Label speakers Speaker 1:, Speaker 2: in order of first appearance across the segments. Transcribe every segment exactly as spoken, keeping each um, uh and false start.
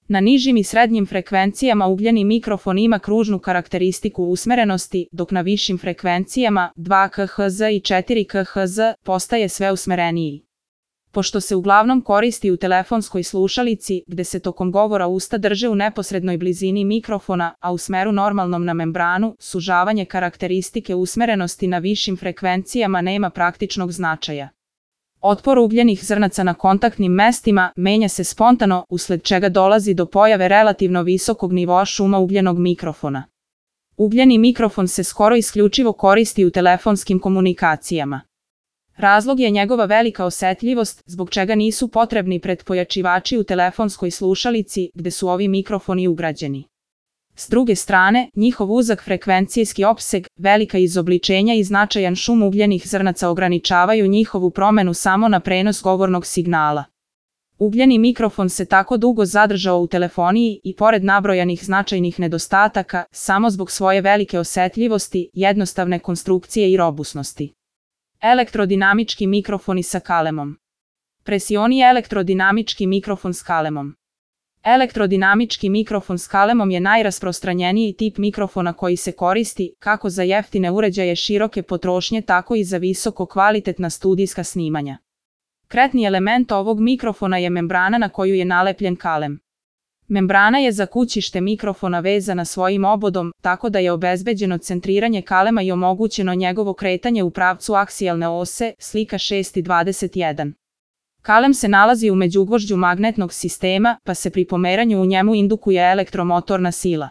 Speaker 1: Na nižim i srednjim frekvencijama ugljeni mikrofon ima kružnu karakteristiku usmerenosti, dok na višim frekvencijama dva kiloherca i četiri kiloherca postaje sve usmereniji. Pošto se uglavnom koristi u telefonskoj slušalici, gde se tokom govora usta drže u neposrednoj blizini mikrofona, a u smeru normalnom na membranu, sužavanje karakteristike usmerenosti na višim frekvencijama nema praktičnog značaja. Otpor ugljenih zrnaca na kontaktnim mestima menja se spontano, usled čega dolazi do pojave relativno visokog nivoa šuma ugljenog mikrofona. Ugljeni mikrofon se skoro isključivo koristi u telefonskim komunikacijama. Razlog je njegova velika osetljivost, zbog čega nisu potrebni pretpojačivači u telefonskoj slušalici, gde su ovi mikrofoni ugrađeni. S druge strane, njihov uzak frekvencijski opseg, velika izobličenja i značajan šum ugljenih zrnaca ograničavaju njihovu promenu samo na prenos govornog signala. Ugljeni mikrofon se tako dugo zadržao u telefoniji i pored nabrojanih značajnih nedostataka, samo zbog svoje velike osetljivosti, jednostavne konstrukcije i robusnosti. Elektrodinamički mikrofoni sa kalemom. Presioni elektrodinamički mikrofon s kalemom. Elektrodinamički mikrofon s kalemom je najrasprostranjeniji tip mikrofona koji se koristi kako za jeftine uređaje široke potrošnje, tako i za visoko kvalitetna studijska snimanja. Kretni element ovog mikrofona je membrana na koju je nalepljen kalem. Membrana je za kućište mikrofona vezana svojim obodom, tako da je obezbeđeno centriranje kalema i omogućeno njegovo kretanje u pravcu aksijalne ose, slika šest dvadeset jedan. Kalem se nalazi u međugvožđu magnetnog sistema, pa se pri pomeranju u njemu indukuje elektromotorna sila.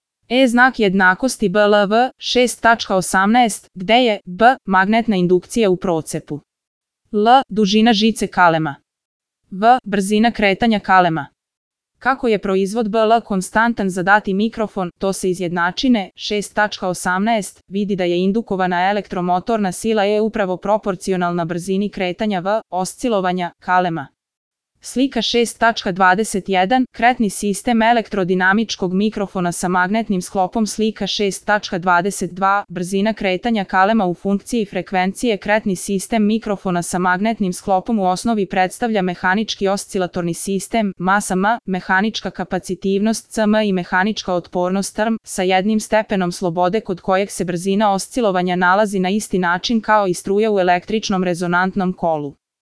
Speaker 1: E znak jednakosti B L V šest tačka osamnaest, gde je B magnetna indukcija u procepu. L dužina žice kalema. V brzina kretanja kalema. Kako je proizvod B L konstantan za dati mikrofon, to se iz jednačine šest tačka osamnaest vidi da je indukovana elektromotorna sila E upravo proporcionalna brzini kretanja V, oscilovanja, kalema. Slika šest tačka dvadeset jedan, kretni sistem elektrodinamičkog mikrofona sa magnetnim sklopom. Slika šest tačka dvadeset dva, brzina kretanja kalema u funkciji frekvencije. Kretni sistem mikrofona sa magnetnim sklopom u osnovi predstavlja mehanički oscilatorni sistem, masa M, mehanička kapacitivnost C M i mehanička otpornost R M, sa jednim stepenom slobode kod kojeg se brzina oscilovanja nalazi na isti način kao i struja u električnom rezonantnom kolu.